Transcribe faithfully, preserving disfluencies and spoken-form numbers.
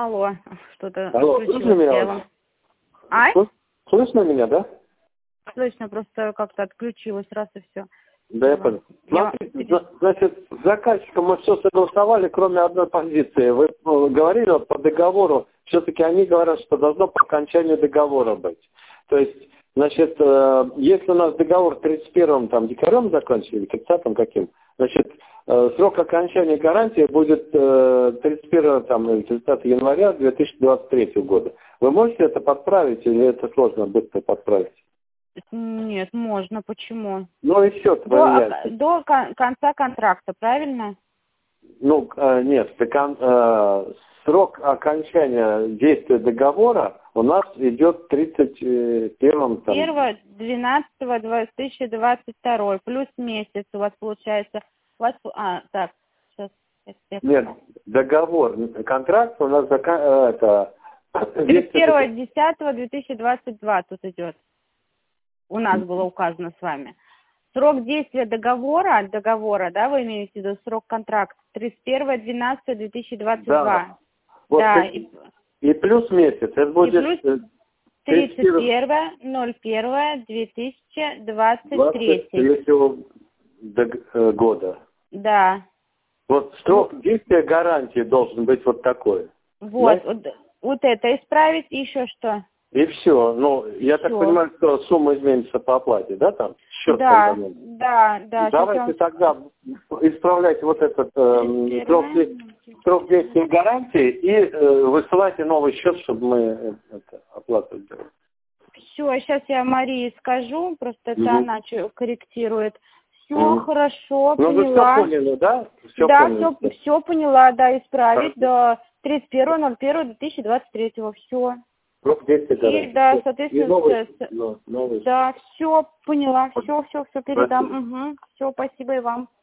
Алло, что-то Алло, слышно отключилось меня? телом. А? Слыш- Слышно меня, да? Слышно, просто как-то отключилось, раз и все. Да, я понял. Я- Смотрите, за- значит, с заказчиком мы все согласовали, кроме одной позиции. Вы э, говорили вот по договору, все-таки они говорят, что должно по окончанию договора быть. То есть, значит, э, если у нас договор тридцать первым там, декабрем закончили, или тридцатым каким, значит, э, срок окончания гарантии будет э, тридцать первого там, или тридцатого января две тысячи двадцать третьего года. Вы можете это подправить или это сложно быстро подправить? Нет, можно, почему? Ну и счет До, поменяется. до кон- конца контракта, правильно? Ну, э, нет, до кон- э, срок окончания действия договора у нас идет тридцать первым там. первого двенадцатого две тысячи двадцать второй, плюс месяц у вас получается. У вас, а, так, сейчас. Нет, договор, контракт у нас зака- э, это тридцать первого действие- десятого две тысячи двадцать два тут идет. У нас было указано с вами. Срок действия договора, договора, да, вы имеете в виду срок контракта, тридцать первого двенадцатого две тысячи двадцать два. Вот Да, и, и, и плюс месяц, это и будет плюс э, тридцать первого ноль первого две тысячи двадцать третий. двадцать третьего дог- э, года. Да. Вот срок действия гарантии должен быть вот такой. Вот, Да? вот, вот это исправить, и еще что? И все. Ну, я так Всё. понимаю, что сумма изменится по оплате, да, там? Счет Да, когда-нибудь. да, да. сейчас я Давайте вам- тогда исправляйте вот этот э, срок, де- срок действия гарантии и э, высылайте новый счет, чтобы мы э, это, оплату сделали. Все, сейчас я Марии скажу, просто это Мгм. она чё- корректирует. Все Мгм. хорошо, Ну, вы все поняла. поняли, да? Все да, поняли. все, все поняла, да, исправить Хорошо. до тридцать первого ноль первого две тысячи двадцать третьего. Все. Срок действия И гарантии. да, Всё. соответственно, И новый, с- с- ну, новый. да, все поняла, все, все, все передам. Спасибо. Угу. Все, спасибо и вам.